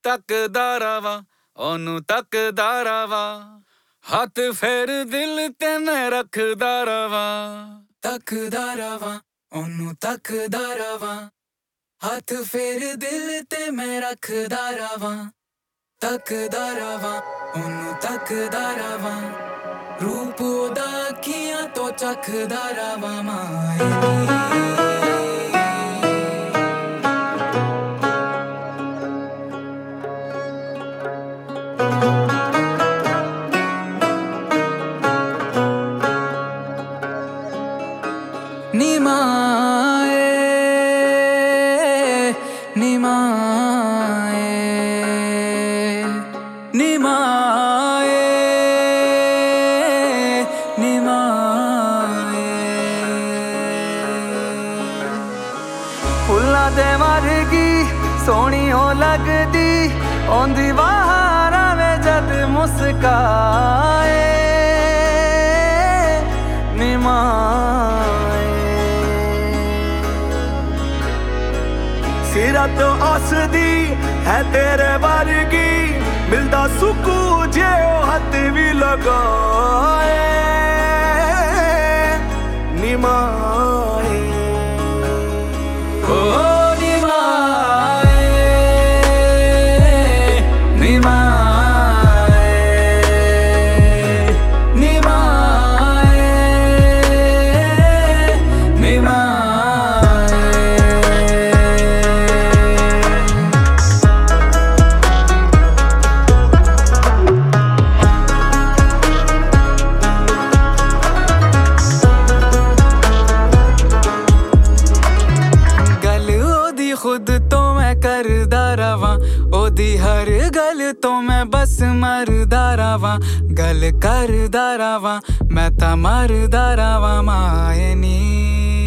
ਤੱਕਦਾ ਰਵਾਂ ਉਹਨੂੰ ਤੱਕਦਾ ਰਵਾਂ ਹੱਥ ਫੇਰ ਦਿਲ ਤੇ ਮੈਂ ਰੱਖਦਾ ਰਵਾਂ ਤੱਕਦਾ ਰਵਾਂ ਉਹਨੂੰ ਤੱਕਦਾ ਰਵਾਂ ਹੱਥ ਫੇਰ ਦਿਲ ਤੇ ਮੈਂ ਰੱਖਦਾ ਰਵਾਂ ਤੱਕਦਾ ਰਵਾਂ ਉਹਨੂੰ ਤੱਕਦਾ ਰਵਾਂ ਰੂਪ ਉਹਦਾ ਅੱਖੀਆਂ ਤੋਂ ਚੱਖਦਾ ਰਵਾਂ ਮਾਏ फुल्लां दे वर्गी सोहनी हो लगदी औंदी बाहर आवे जद मुस्काए नी माए सिरा तो हसदी है तेरे वर्गी मिलदा सुकून जे हथ भी लगाए नी माए खुद तो मैं करदा रवां ओदी हर गल तो मैं बस मरदा रवां गल करदा रवां मैं तां मरदा रवां माए नी